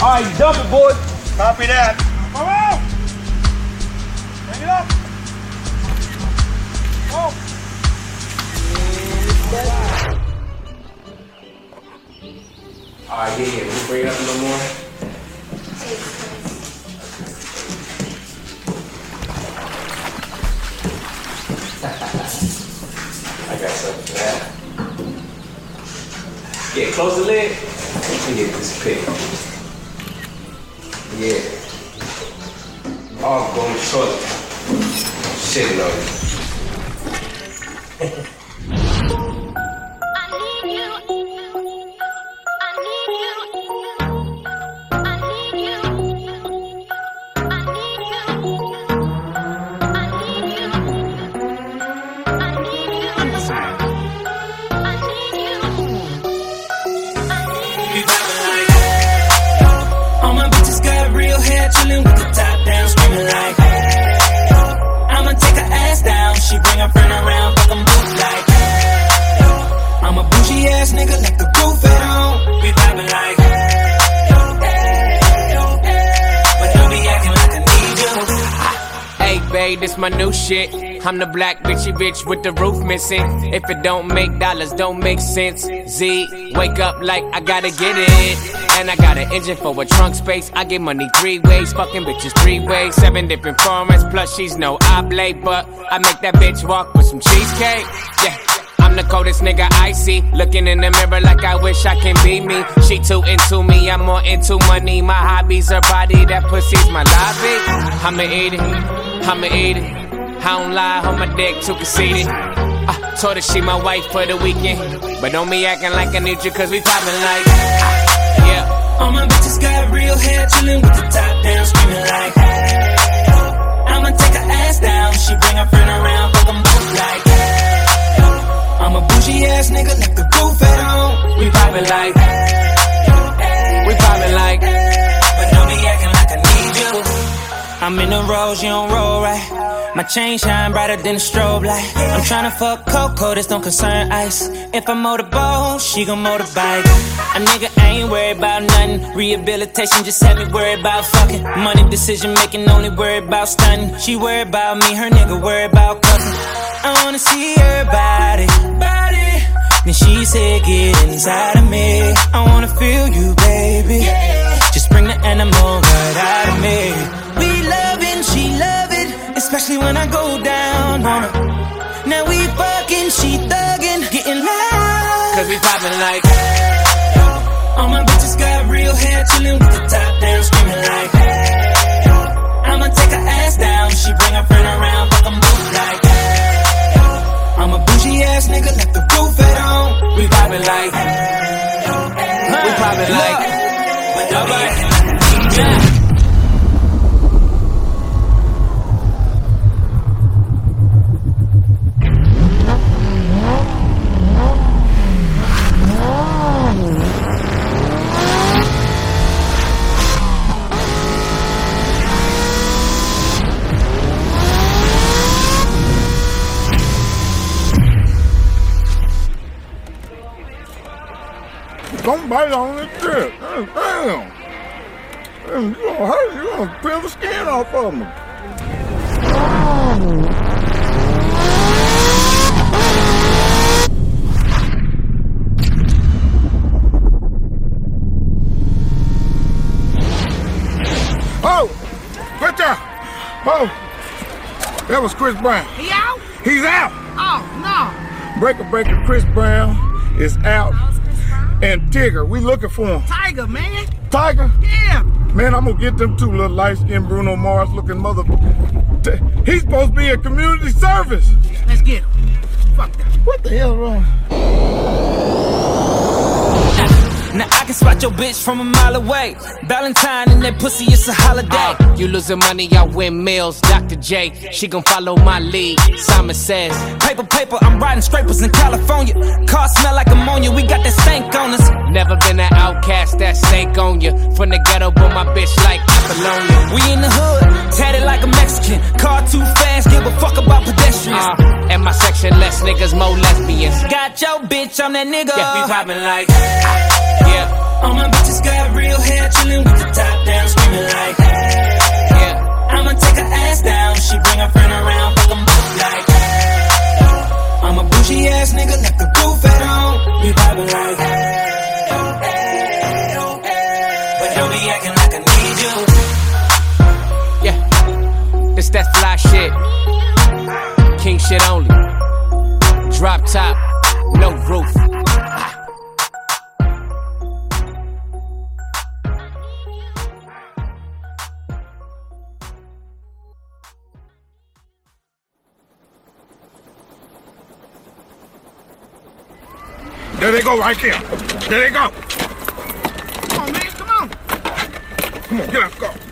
All right, dump it, boys. Copy that. Come on. Bring it up. Oh. Alright, yeah, we bring it up a little more. I got something for that. Yeah, close the lid. Let me get this pick. Yeah. Oh, going short. Shitting on you. She bring her friend around, fuck 'em boot like I'm a bougie ass nigga, like the roof at home. We poppin' like but don't be acting like I need you. Hey babe, this my new shit. I'm the black bitchy bitch with the roof missing. If it don't make dollars, don't make sense. Z, wake up like I gotta get it. And I got an engine for a trunk space. I get money 3 ways, fucking bitches 3 ways. 7 different formats, plus she's no oblate. But I make that bitch walk with some cheesecake. Yeah, I'm the coldest nigga I see. Looking in the mirror like I wish I can be me. She too into me, I'm more into money. My hobby's her body, that pussy's my lobby. I'ma eat it, I'ma eat it. I don't lie, on my dick too conceited. I told her she my wife for the weekend. But don't be acting like I need you, cause we poppin' like yeah. All my bitches got real hair, chillin' with the top down, screamin' like I'ma take her ass down. She bring her friend around, fuck 'em both like I'm a bougie ass nigga, like the roof at home. We poppin' like we poppin' like but don't be acting like I need you. I'm in the rose, you don't roll right. My chain shine brighter than a strobe light. I'm tryna fuck Coco, this don't concern ice. If I motorboat, she gon' motorbike. A nigga ain't worried about nothing. Rehabilitation just had me worried about fucking. Money decision making, only worried about stunning. She worried about me, her nigga worried about cuffing. I wanna see her body. Then she said, get inside of me. I wanna feel you, baby. Just bring the animal right out of me. We lovin', she love it, especially when I go down on her. Now we fucking, she thuggin', getting loud. Cause we poppin' like all my bitches got real hair, chillin' with the top down, screamin' like I'ma take her ass down. She bring her friend around, fuck 'em both like I'm a bougie ass nigga, like the roof at home. we poppin' like we poppin' like but don't be acting like I need you. Don't bite on this shit. Damn. You gonna hurt. You gonna peel the skin off of me. Oh, watch out. Oh, that was Chris Brown. He out? He's out. Oh, no. Breaker Chris Brown is out. And Tigger, we looking for him. Tiger, man. Tiger? Yeah. Man, I'm gonna get them two little light-skinned Bruno Mars looking mother. He's supposed to be at community service. Let's get him. Fuck that. What the hell wrong? Now I can spot your bitch from a mile away. Valentine and that pussy, it's a holiday. You losing money, I win meals. Dr. J, she gon' follow my lead. Simon says, paper, I'm riding scrapers in California. Car smell like ammonia, we got that stank on us. never been an outcast, that snake on you. From the ghetto, but my bitch like Apollonia. We in the hood, tatted like a Mexican. Car too fast, give a fuck about pedestrians. And my section, less niggas, more lesbians. Got your bitch, I'm that nigga. Yeah, we poppin' like, yeah. All my bitches got real hair, chillin' with the top down, screaming like, hey. Yeah. I'ma take her ass down. She bring her friend around, fuck 'em both like, hey. I'm a bougie ass nigga, left the roof at home. We vibing like, hey, oh, hey, oh, hey. But don't be acting like I need you. Yeah, it's that fly shit. King shit only. Drop top, no roof. There they go right there. There they go. Come on, man, come on. Come on, get up, go.